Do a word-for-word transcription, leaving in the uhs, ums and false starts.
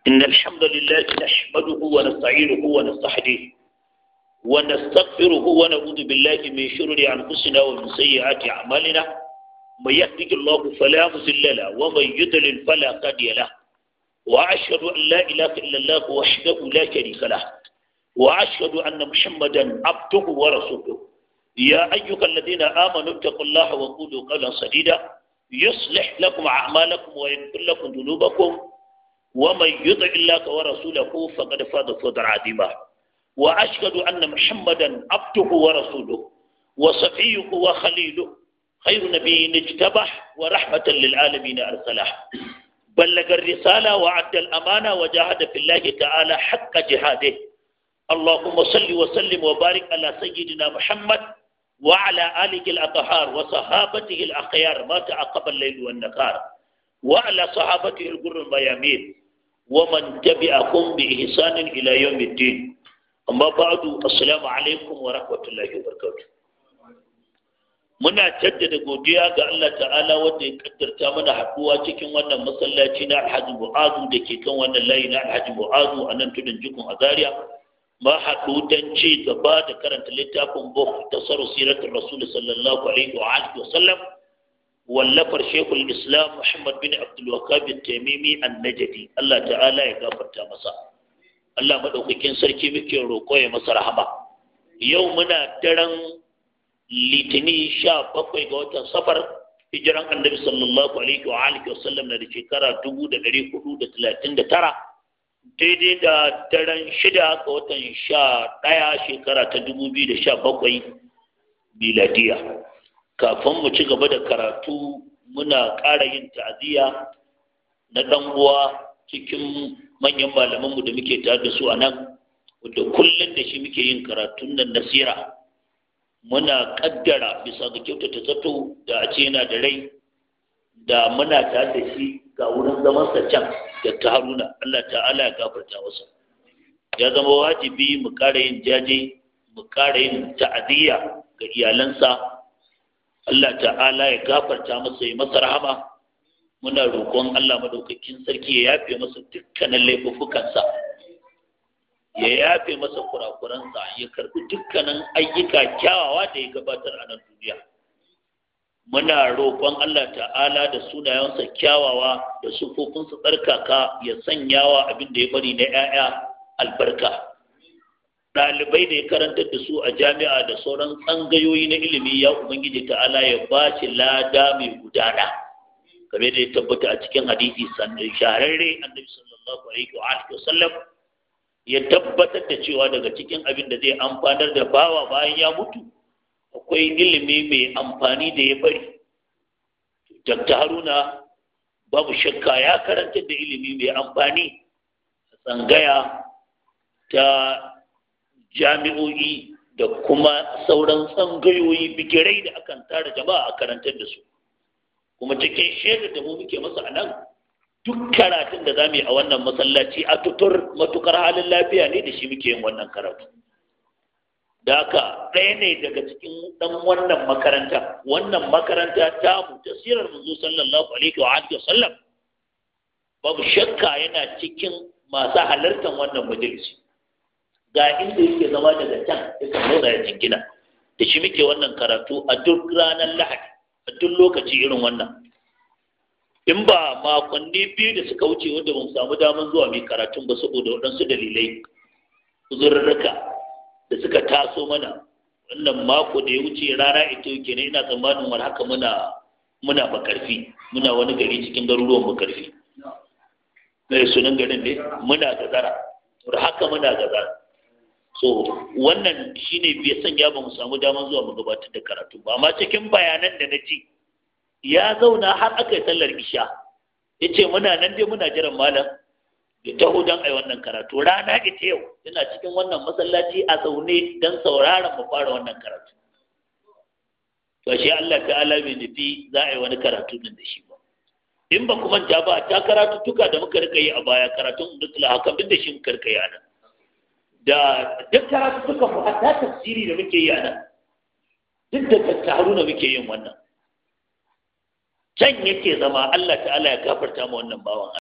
إن الحمد لله نحمده ونستعينه ونستهديه ونستغفره ونعوذ بالله من شرور أنفسنا ومن سيئات أعمالنا من يهده الله فلا مضل له ومن يضلل فلا هادي له وأشهد أن لا إله إلا الله وحده لا شريك له وأشهد أن محمدا عبده ورسوله يا أيها الذين آمنوا اتقوا الله وقولوا قولا سديدا يصلح لكم أعمالكم ويغفر لكم ذنوبكم ومن يطع الله ورسوله فقد فاز فوزا عظيما واشهد ان محمدا عبده ورسوله وصفيه وخليله خير نبي اجتبح ورحمه للعالمين ارسله بلغ الرساله وعد الامانه وجاهد في الله تعالى حق جهاده اللهم صل وسلم وبارك على سيدنا محمد وعلى اله الاطهار وصحابته الاخيار ما تعقب الليل والنهار وعلى صحابته الغر الميامين ومن تبعهم بإحسان إلى يوم الدين أما بعد السلام عليكم ورحمة الله وبركاته muna jaddada godiya ga Allah ta'ala wanda ya kaddarta mana haɗuwa cikin wannan masallaci na Alhaji Mu'azu da ke kan wannan layi na Alhaji Mu'azu a nan tudun jikun a Zaria ma haɗu don ci gaba da karanta littafin Bukh tasarruf siratul Rasul sallallahu alaihi wa alihi wa sallam wallafar shekul islam muhammad bin abdulwakab taimimi an-najdi Allah ta'ala ya gafarta masa Allah madaukakin sarki muke roƙo ya masa rahama yau muna daren litini sha bakwai ga watan safar hijiran annabi sallallahu alaihi wa alihi wa sallam na da shekara dubu da ɗari hudu da talatin da tara daidai da daren shida ga watan sha ɗaya shekara ta dubu biyu da sha bakwai miladiya. Kafin mu ci gaba da karatu muna ƙara yin ta'aziyya na ɗan uwa cikin manyan malamanmu da muke tare da su a nan wanda kullum da shi muke yin karatun nan nasira muna ƙaddara bisa ga kyautata zato da a ce yana da rai da muna tare da shi ga wurin zamansa can da ta haruna Allah ta'ala ya gafarta masa ya zama wajibi mu ƙara yin jaje mu ƙara yin ta'aziyya ga iyalansa Allah ta'ala ya gafarta masa ya masa rahama muna roƙon Allah madaukakin sarki ya yafe masa dukkanin laifuffukansa ya yafe masa kurakuransa ya karɓi dukkanin ayyuka kyawawa da ya gabatar a nan duniya muna roƙon Allah ta'ala da sunayensa kyawawa da sufofinsa tsarkaka ya sanyawa abin da ya bari na 'ya'ya albarka ɗalibai da ya karantar da su a jami'a da sauran tsangayoyi na ilimi ya ubangiji ta'ala ya ba shi lada mai gudana kamar da ya tabbata a cikin hadisi sannan shahararre annabi sallallahu alaihi wa alihi wasallam ya tabbatar da cewa daga cikin abin da zai amfanar da bawa bayan ya mutu akwai ilimi mai amfani da ya bari Dr. Haruna babu shakka ya karantar da ilimi mai amfani a tsangaya ta jami'o'i da kuma sauran tsangayoyi bigirai da akan tara jama'a a karantar da su kuma cikin shaidar da mu muke masa a nan duk karatun da za mu yi a wannan masallaci a tutur matukar halin lafiya ne da shi muke yin wannan karatu da haka ɗaya ne daga cikin ɗan wannan makaranta wannan makaranta ta mu tasirar manzo sallallahu alaihi wa alihi wasallam babu shakka yana cikin masu halartar wannan majalisi ga inda yake zama daga can yake motsa ya jingina da shi muke wannan karatu a duk ranar lahadi a duk lokaci irin wannan in ba makonni biyu da suka wuce wanda ban samu damar zuwa mai karatun ba saboda waɗansu dalilai uzurrurruka da suka taso mana wannan mako da ya wuce rana ita yake ne ina tsammanin wani haka muna muna bakarfi muna wani gari cikin garuruwan bakarfi mai sunan garin ne muna gazara haka muna gazara so wannan shine bai sanya ba mu samu damar zuwa mu gabatar da karatu ba amma cikin bayanan da na ji ya zauna har aka yi sallar isha ya ce muna nan dai muna jiran malam ya taho don a yi wannan karatu rana ita yau yana cikin wannan masallaci a zaune don sauraron mu fara wannan karatu to shi Allah ta'ala bai nufi za a yi wani karatu din da shi ba in ba kuma ta ba ta karatu tuka da muka rika yi a baya karatun da hakan din da shi muka rika yi a nan da duk karatu suka mu hatta tafsiri da muke yi a nan duk da tattaru muke yin wannan can yake zama Allah ta'ala ya gafarta ma wannan bawan